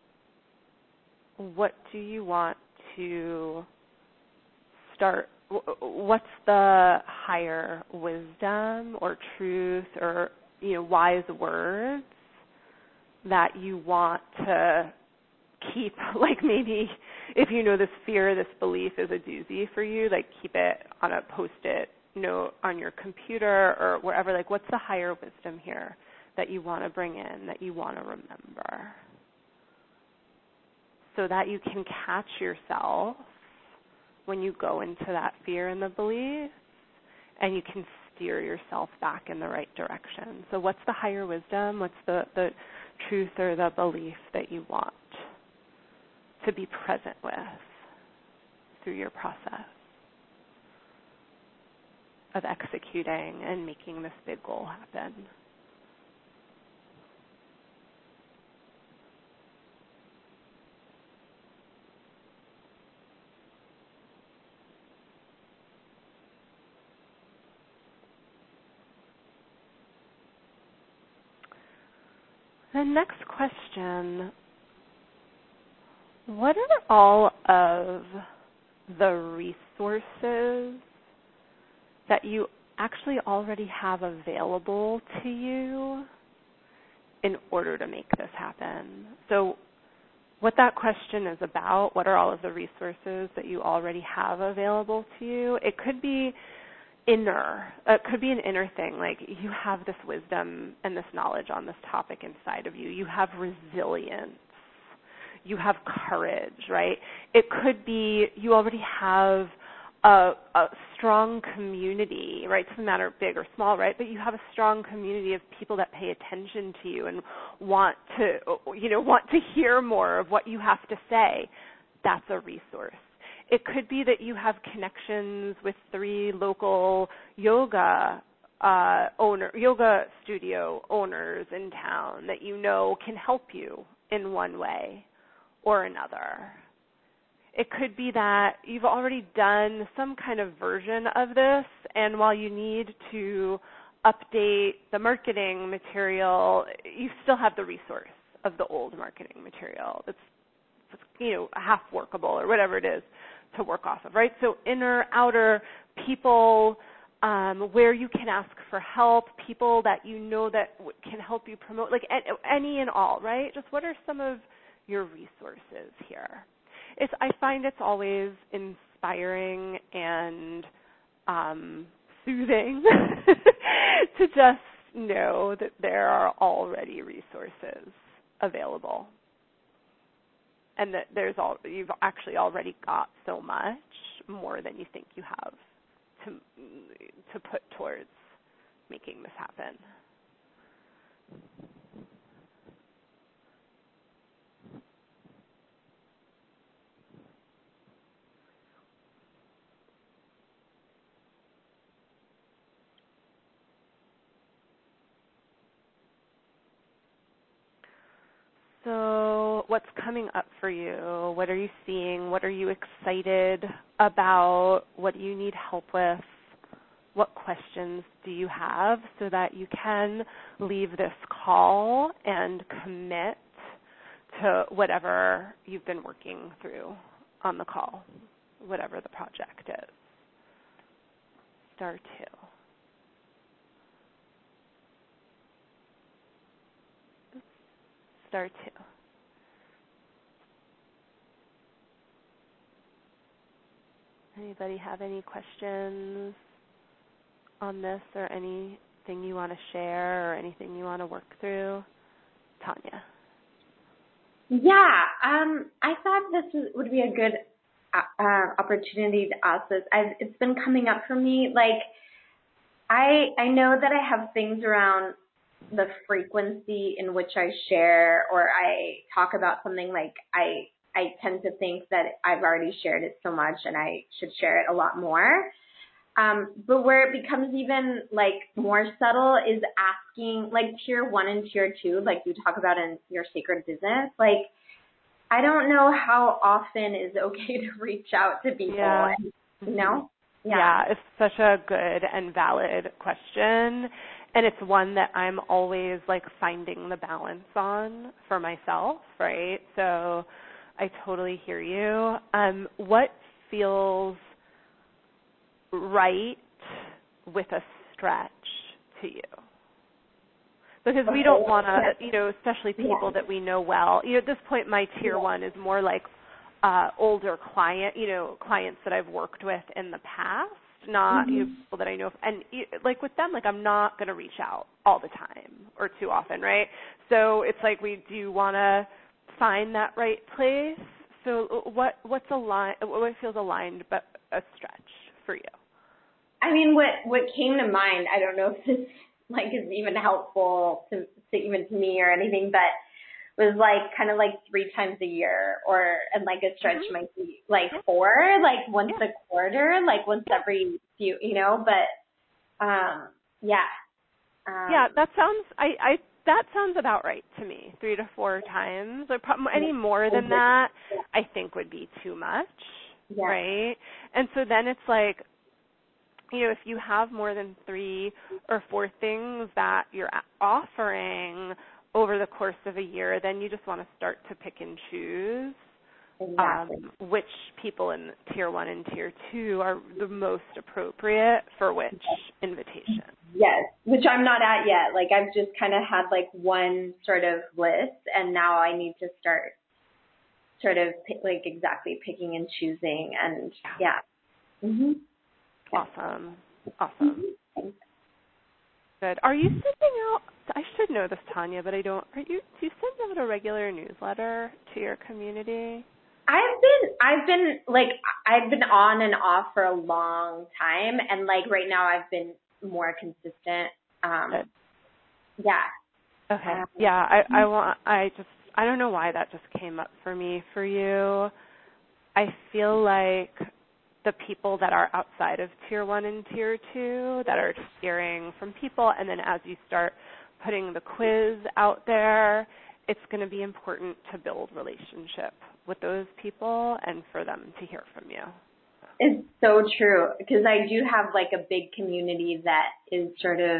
What do you want to start? What's the higher wisdom or truth or, you know, wise words that you want to keep? Like, maybe if you know this fear, this belief is a doozy for you, like keep it on a post-it note on your computer or wherever. Like, what's the higher wisdom here that you want to bring in, that you want to remember, so that you can catch yourself when you go into that fear and the belief, and you can steer yourself back in the right direction. So what's the higher wisdom? What's the, the truth or the belief that you want to be present with through your process of executing and making this big goal happen? The next question, what are all of the resources that you actually already have available to you in order to make this happen. So what that question is about, what are all of the resources that you already have available to you? It could be inner. It could be an inner thing, like you have this wisdom and this knowledge on this topic inside of you. You have resilience. You have courage, right? It could be you already have a, a strong community, right? It doesn't matter big or small, right? But you have a strong community of people that pay attention to you and want to, you know, want to hear more of what you have to say. That's a resource. It could be that you have connections with three local yoga uh, owner, yoga studio owners in town that you know can help you in one way or another. It could be that you've already done some kind of version of this, and while you need to update the marketing material, you still have the resource of the old marketing material. It's, it's you know, half workable or whatever it is to work off of, right? So inner, outer, people um, where you can ask for help, people that you know that w- can help you promote, like any and all, right? Just what are some of your resources here? It's, I find it's always inspiring and um, soothing to just know that there are already resources available, and that there's all you've actually already got so much more than you think you have to to put towards making this happen. So what's coming up for you? What are you seeing? What are you excited about? What do you need help with? What questions do you have so that you can leave this call and commit to whatever you've been working through on the call, whatever the project is? Star two. Star two. Anybody have any questions on this or anything you want to share or anything you want to work through? Tanya. Yeah, um, I thought this was, would be a good uh, uh, opportunity to ask this. I've, it's been coming up for me. Like, I I know that I have things around the frequency in which I share or I talk about something, like I I tend to think that I've already shared it so much and I should share it a lot more. Um, but where it becomes even like more subtle is asking, like tier one and tier two, like you talk about in your sacred business. Like, I don't know how often is okay to reach out to people. Yeah. And, you know? Yeah. yeah, it's such a good and valid question. And it's one that I'm always like finding the balance on for myself, right? So I totally hear you. Um, what feels right with a stretch to you? Because we don't want to, you know, especially people that we know well. You know, at this point, my tier one is more like uh, older client, you know, clients that I've worked with in the past, not mm-hmm. you know, people that I know. And like with them, like I'm not going to reach out all the time or too often, right? So it's like we do want to find that right place. So what what's aligned? What feels aligned, but a stretch for you? I mean, what what came to mind, I don't know if this like is even helpful to, to even to me or anything, but was like kind of like three times a year, or and like a stretch mm-hmm. might be like four, like once yeah. a quarter, like once yeah. every few, you know. But um, yeah, um, yeah, that sounds I I that sounds about right to me. Three to four times, or pro- any more than that, I think would be too much, yeah. right? And so then it's like, you know, if you have more than three or four things that you're offering over the course of a year, then you just want to start to pick and choose exactly. um, which people in tier one and tier two are the most appropriate for which invitation. Yes, which I'm not at yet. Like I've just kind of had like one sort of list, and now I need to start sort of pick, like exactly picking and choosing, and yeah. Mm-hmm. Awesome, awesome. Mm-hmm. Good. Are you sending out? I should know this, Tanya, but I don't. Are you? Do you send out a regular newsletter to your community? I've been, I've been like, I've been on and off for a long time, and like right now I've been more consistent. Um, Good. yeah. Okay. Um, Yeah. I, I want. I just. I don't know why that just came up for me. For you, I feel like the people that are outside of tier one and tier two that are just hearing from people, and then as you start putting the quiz out there, it's going to be important to build relationship with those people and for them to hear from you. It's so true, because I do have like a big community that is sort of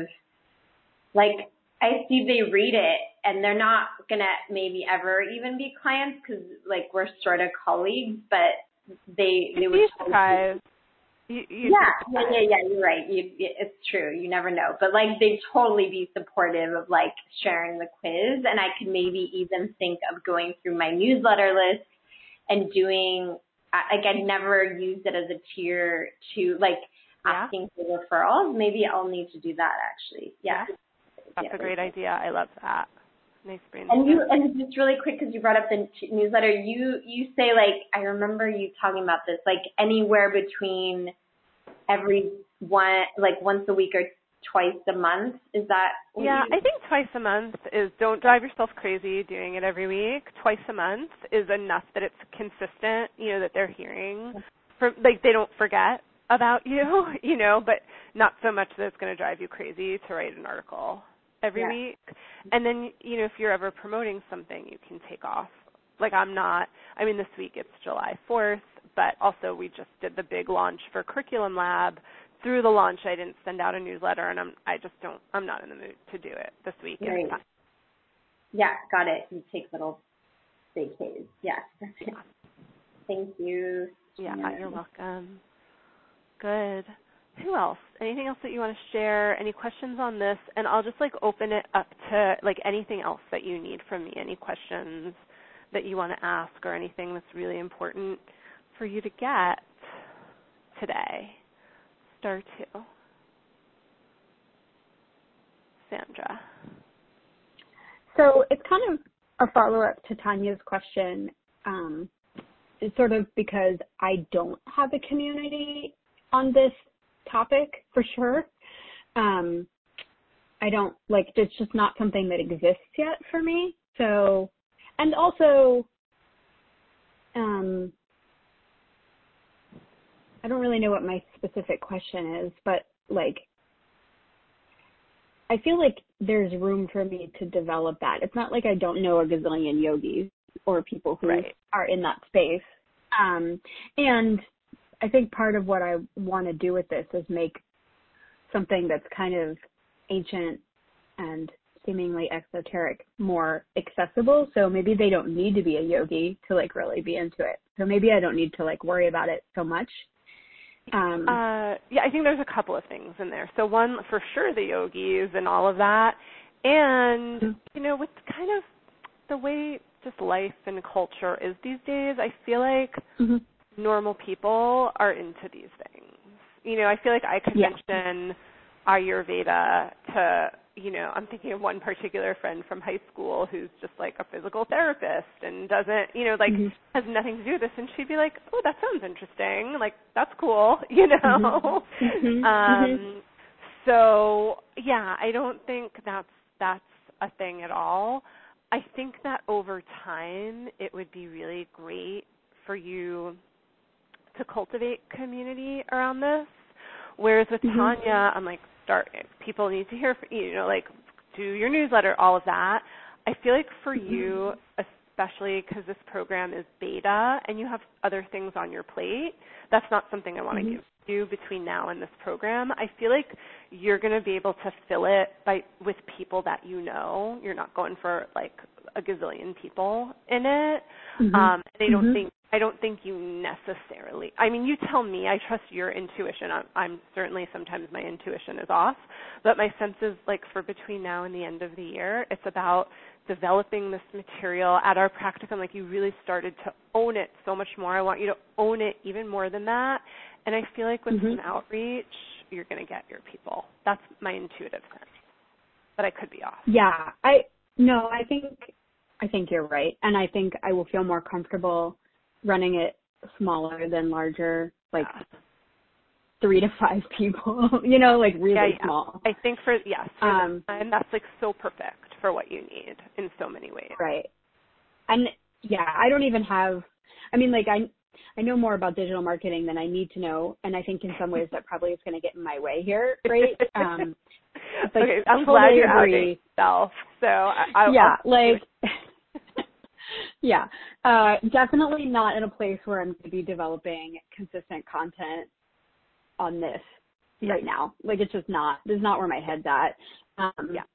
like, I see they read it and they're not going to maybe ever even be clients because like we're sort of colleagues, but they, they You'd would be surprised. You, yeah, yeah, yeah, yeah, you're right. You, it's true. You never know. But like they'd totally be supportive of like sharing the quiz, and I could maybe even think of going through my newsletter list and doing, like I'd never used it as a tier to like yeah. asking for referrals. Maybe I'll need to do that actually. Yeah. yeah. That's yeah, a great idea. I love that. Nice brainstorm. And you, and just really quick, because you brought up the t- newsletter, you, you say like, I remember you talking about this, like anywhere between every one, like once a week or twice a month. Is that what Yeah, you... I think twice a month is, don't drive yourself crazy doing it every week. Twice a month is enough that it's consistent, you know, that they're hearing. For, like they don't forget about you, you know, but not so much that it's going to drive you crazy to write an article every yeah. week. And then, you know, if you're ever promoting something, you can take off. Like I'm not, I mean, this week it's July fourth, but also we just did the big launch for Curriculum Lab. Through the launch, I didn't send out a newsletter, and I'm, I just don't, I'm not in the mood to do it this week. Right. It's fine. Yeah, got it. You take little vacays. Yeah. Yeah. Thank you. Yeah, you're welcome. Good. Who else? Anything else that you want to share? Any questions on this? And I'll just like open it up to like anything else that you need from me. Any questions that you want to ask or anything that's really important for you to get today. Star two. Sandra. So it's kind of a follow-up to Tanya's question. Um, it's sort of because I don't have a community on this topic for sure. Um, I don't, like, it's just not something that exists yet for me. So, and also, um, I don't really know what my specific question is, but like, I feel like there's room for me to develop that. It's not like I don't know a gazillion yogis or people who right. are in that space. Um, and I think part of what I want to do with this is make something that's kind of ancient and seemingly exoteric more accessible. So maybe they don't need to be a yogi to like really be into it. So maybe I don't need to like worry about it so much. Um, uh, yeah, I think there's a couple of things in there. So one, for sure, the yogis and all of that. And, mm-hmm. you know, with kind of the way just life and culture is these days, I feel like mm-hmm. normal people are into these things. You know, I feel like I could yeah. mention Ayurveda to, you know, I'm thinking of one particular friend from high school who's just like a physical therapist and doesn't, you know, like mm-hmm. has nothing to do with this. And she'd be like, oh, that sounds interesting. Like, that's cool, you know. Mm-hmm. um, mm-hmm. So, yeah, I don't think that's that's a thing at all. I think that over time it would be really great for you to cultivate community around this. Whereas with mm-hmm. Tanya, I'm like, start, people need to hear from you, you know, like do your newsletter, all of that. I feel like for mm-hmm. you, especially because this program is beta and you have other things on your plate, that's not something I want to mm-hmm. give you between now and this program. I feel like you're going to be able to fill it by with people that you know. You're not going for like a gazillion people in it. Mm-hmm. Um, and I don't mm-hmm. think, I don't think you necessarily, I mean, you tell me, I trust your intuition. I'm, I'm certainly, sometimes my intuition is off, but my sense is like for between now and the end of the year, it's about developing this material at our practicum. Like you really started to own it so much more. I want you to own it even more than that. And I feel like with mm-hmm. some outreach, you're going to get your people. That's my intuitive sense, but I could be off. Yeah, I, no, I think, I think you're right. And I think I will feel more comfortable running it smaller than larger, like yeah. three to five people, you know, like really yeah, yeah. small. I think for, yes, for um, and that's like so perfect for what you need in so many ways. Right. And yeah, I don't even have, I mean, like I, I know more about digital marketing than I need to know. And I think in some ways that probably is going to get in my way here, right? Um, like, okay, I'm totally glad you're outing yourself. So I, I, yeah, I'll like, yeah, uh, definitely not in a place where I'm going to be developing consistent content on this yeah. right now. Like it's just not, this is not where my head's at. Um, yeah.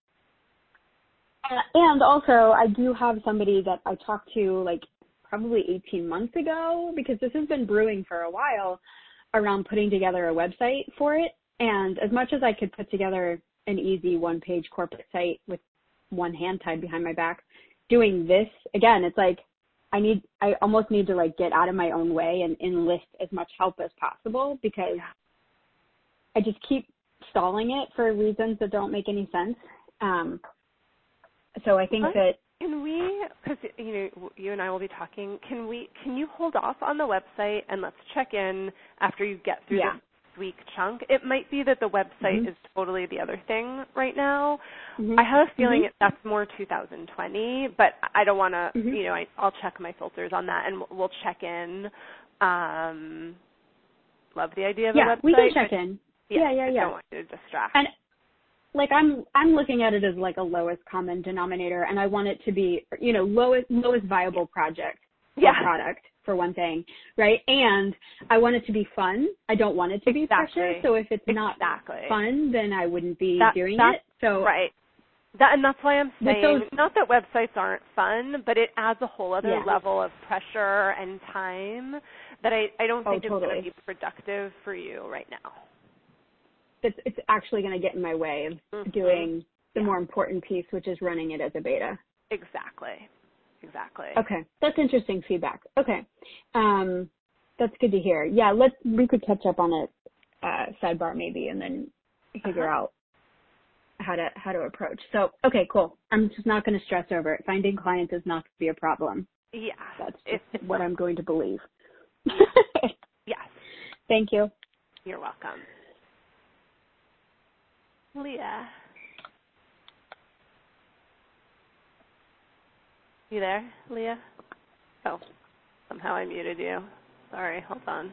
And also I do have somebody that I talked to like probably eighteen months ago, because this has been brewing for a while, around putting together a website for it. And as much as I could put together an easy one page corporate site with one hand tied behind my back, doing this again, it's like I need, I almost need to like get out of my own way and enlist as much help as possible, because I just keep stalling it for reasons that don't make any sense. Um, so I think that can we, because you know you and I will be talking, can we, can you hold off on the website and let's check in after you get through yeah. this week chunk? It might be that the website mm-hmm. is totally the other thing right now. Mm-hmm. I have a feeling mm-hmm. it, that's more two thousand twenty, but I don't want to, mm-hmm. you know, I, I'll check my filters on that and we'll check in. Um, love the idea of yeah, a website. we can check in. Yeah, yeah, yeah, yeah. I don't want you to distract. And like I'm, I'm looking at it as like a lowest common denominator, and I want it to be, you know, lowest, lowest viable project yeah. or product for one thing, right? And I want it to be fun. I don't want it to be exactly. pressure. So if it's not exactly. fun, then I wouldn't be that, doing that, it. So right. That, and that's why I'm saying, those, not that websites aren't fun, but it adds a whole other yeah. level of pressure and time that I, I don't think oh, is totally. going to be productive for you right now. It's, it's actually going to get in my way of mm-hmm. doing the yeah. more important piece, which is running it as a beta. Exactly. Exactly. Okay. That's interesting feedback. Okay. Um, that's good to hear. Yeah, let's, we could catch up on it, uh, sidebar maybe, and then figure uh-huh. out how to, how to approach. So, okay, cool. I'm just not going to stress over it. Finding clients is not going to be a problem. Yeah. That's it's, it's what not. I'm going to believe. Yes. Thank you. You're welcome. Leah. You there, Leah? Oh, somehow I muted you. Sorry, hold on.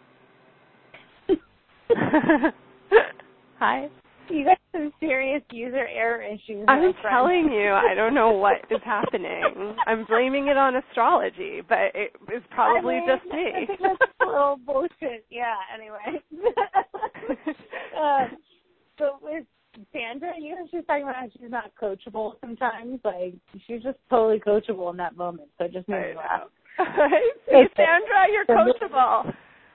Hi. You got some serious user error issues. I'm telling you, I don't know what is happening. I'm blaming it on astrology, but it is probably I mean, just me. I think that's a little bullshit. Yeah, anyway. um, so with Sandra, you know, she's talking about how she's not coachable sometimes. Like, she's just totally coachable in that moment. So it just made me laugh. See, Sandra, you're coachable.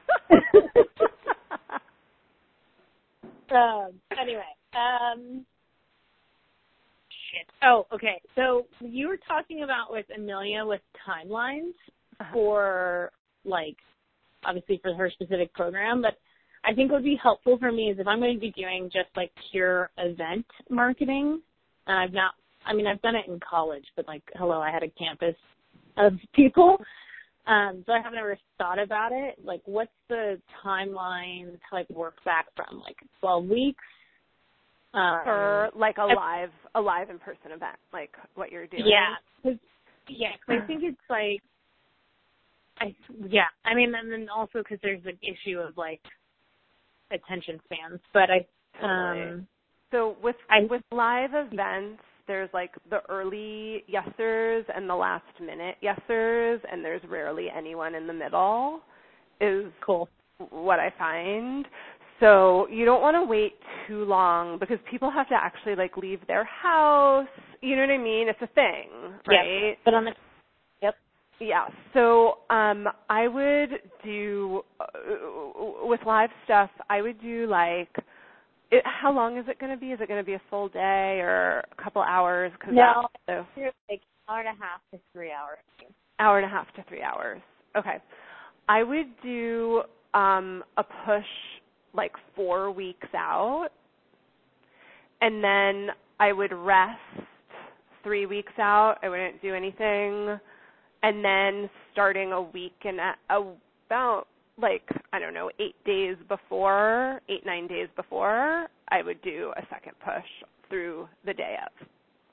um, anyway. Um, shit. Oh, okay. So you were talking about with Amelia with timelines uh-huh. for, like, obviously for her specific program, but I think what would be helpful for me is if I'm going to be doing just like pure event marketing, and I've not, I mean, I've done it in college, but like, hello, I had a campus of people, um, so I haven't ever thought about it. Like, what's the timeline to like work back from? Like twelve weeks? Um, or like a live, a live in-person event, like what you're doing? Yeah. Cause, yeah, cause I think it's like, I, yeah, I mean, and then also because there's an issue of like, attention spans, but I um so with I, with live events there's like the early yesers and the last minute yesers, and there's rarely anyone in the middle is cool what I find. So you don't want to wait too long because people have to actually like leave their house, you know what I mean? It's a thing, right? Yep. But on the yep Yeah. So um, I would do uh, with live stuff. I would do like. It, how long is it going to be? Is it going to be a full day or a couple hours? Cause no, so. like hour and a half to three hours. Hour and a half to three hours. Okay. I would do um, a push like four weeks out, and then I would rest three weeks out. I wouldn't do anything, and then starting a week and a, about like I don't know eight days before, eight nine days before, I would do a second push through the day of.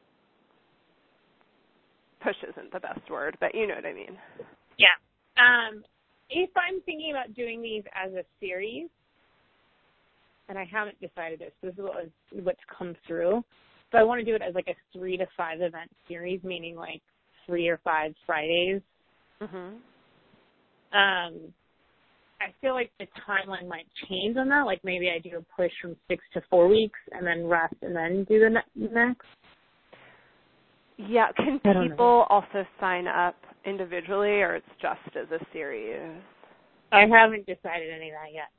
Push isn't the best word, but you know what I mean. Yeah. Um, if I'm thinking about doing these as a series, and I haven't decided this, this is what was, what's come through. So I want to do it as like a three to five event series, meaning like three or five Fridays. Mhm. Um, I feel like the timeline might change on that. Like maybe I do a push from six to four weeks and then rest and then do the ne- next. Yeah, can I people also sign up individually, or it's just as a series? I haven't decided any of that yet.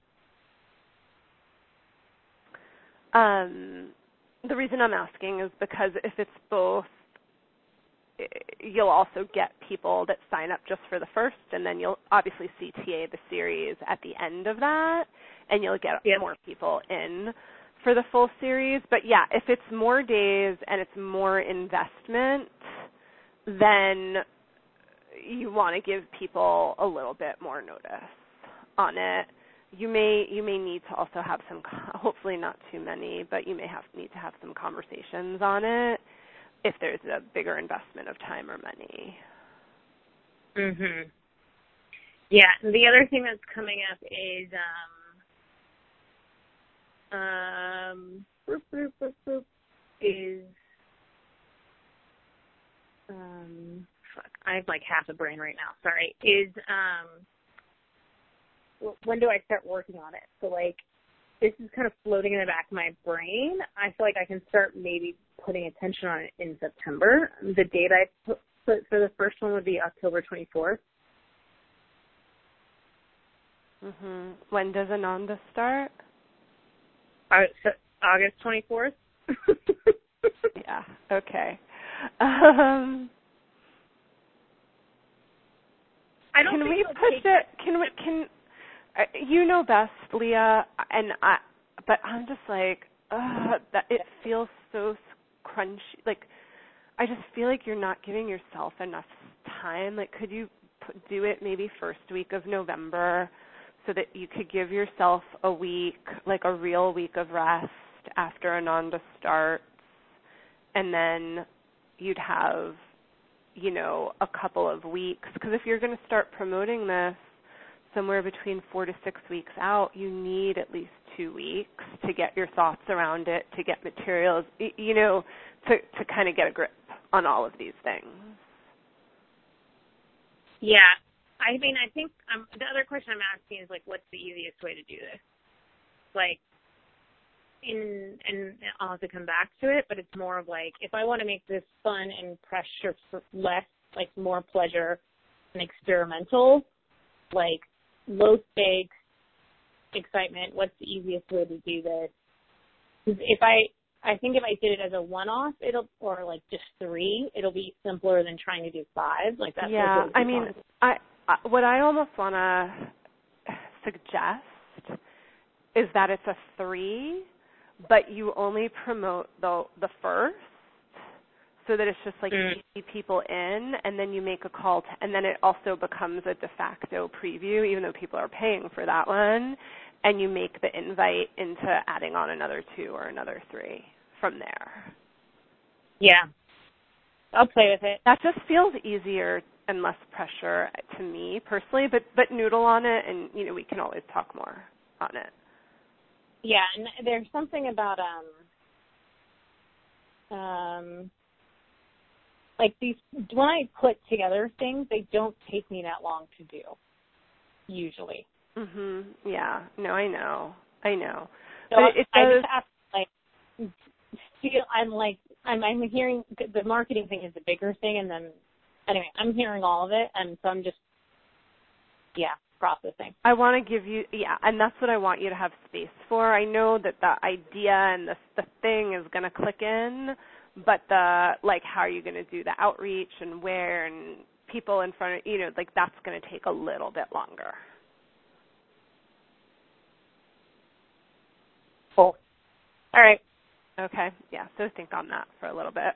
Um, the reason I'm asking is because if it's both, you'll also get people that sign up just for the first, and then you'll obviously C T A the series at the end of that, and you'll get Yep. more people in for the full series. But yeah, if it's more days and it's more investment, then you want to give people a little bit more notice on it. You may you may need to also have some, hopefully not too many, but you may have need to have some conversations on it if there's a bigger investment of time or money. Mhm. Yeah. And the other thing that's coming up is um. Um, boop, boop, boop, boop, is, um, fuck, I have like half a brain right now, sorry, is, um, when do I start working on it? So like, this is kind of floating in the back of my brain. I feel like I can start maybe putting attention on it in September. The date I put, put for the first one would be October twenty-fourth. Mhm. When does Ananda start? August twenty-fourth. Yeah. Okay. Um, I don't can think we push it? Can we? Can uh, you know best, Leah? And I. But I'm just like, ugh, that it feels so crunchy. Like, I just feel like you're not giving yourself enough time. Like, could you put, do it maybe first week of November, so that you could give yourself a week, like a real week of rest after Ananda starts, and then you'd have, you know, a couple of weeks. Because if you're going to start promoting this somewhere between four to six weeks out, you need at least two weeks to get your thoughts around it, to get materials, you know, to, to kind of get a grip on all of these things. Yeah. I mean, I think um, the other question I'm asking is, like, what's the easiest way to do this? Like, in, and I'll have to come back to it, but it's more of like, if I want to make this fun and pressure less, like more pleasure and experimental, like low stakes, excitement, what's the easiest way to do this? 'Cause if I, I think if I did it as a one-off, it'll, or like just three, it'll be simpler than trying to do five. Like that's yeah, like I mean, I, I what I almost want to suggest is that it's a three, but you only promote the the first, so that it's just like mm. easy people in, and then you make a call to, and then it also becomes a de facto preview, even though people are paying for that one, and you make the invite into adding on another two or another three from there. Yeah, I'll play with it. That just feels easier and less pressure to me personally, but but noodle on it, and you know we can always talk more on it. Yeah, and there's something about um um like these when I put together things, they don't take me that long to do. Usually. Mhm. Yeah. No, I know. I know. So but it I does. just have to like feel I'm like I'm I'm hearing the marketing thing is the bigger thing, and then anyway, I'm hearing all of it, and so I'm just, yeah, processing. I want to give you, yeah, and that's what I want you to have space for. I know that the idea and the the thing is going to click in, but the, like, how are you going to do the outreach and where and people in front of, you know, like, that's going to take a little bit longer. Cool. All right. Okay, yeah, so think on that for a little bit.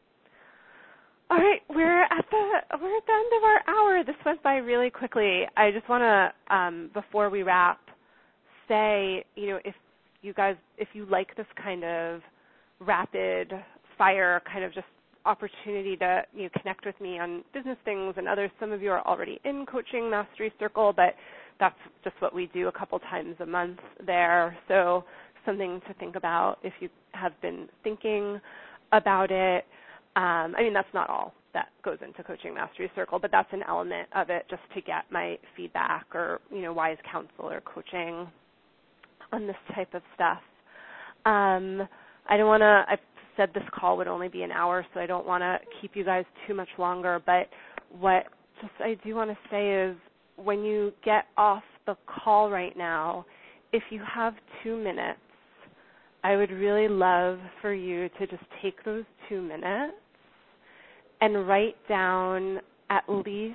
All right, we're at the we're at the end of our hour. This went by really quickly. I just want to, um, before we wrap, say, you know, if you guys, if you like this kind of rapid fire kind of just opportunity to, you know, connect with me on business things and others, some of you are already in Coaching Mastery Circle, but that's just what we do a couple times a month there. So something to think about if you have been thinking about it. Um, I mean, that's not all that goes into Coaching Mastery Circle, but that's an element of it just to get my feedback or, you know, wise counsel or coaching on this type of stuff. Um, I don't want to, I've said this call would only be an hour, so I don't want to keep you guys too much longer, but what just I do want to say is when you get off the call right now, if you have two minutes, I would really love for you to just take those two minutes and write down at least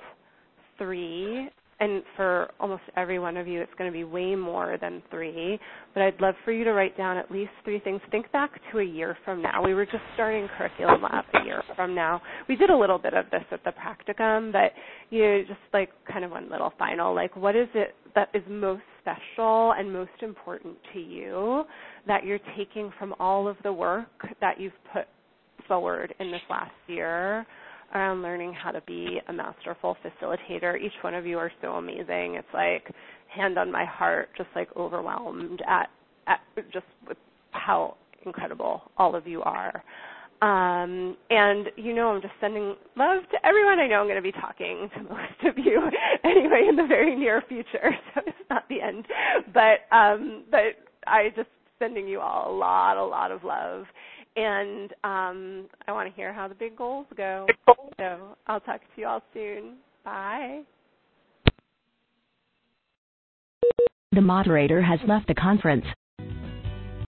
three, and for almost every one of you it's going to be way more than three, but I'd love for you to write down at least three things. Think back to a year from now. We were just starting Curriculum Lab a year from now. We did a little bit of this at the practicum, but you know, just like kind of one little final, like what is it that is most special and most important to you that you're taking from all of the work that you've put forward in this last year around learning how to be a masterful facilitator. Each one of you are so amazing. It's like hand on my heart, just like overwhelmed at, at just with how incredible all of you are. Um, and, you know, I'm just sending love to everyone. I know I'm going to be talking to most of you anyway in the very near future, so it's not the end. But, um, but I just sending you all a lot, a lot of love. And um, I want to hear how the big goals go. So I'll talk to you all soon. Bye. The moderator has left the conference.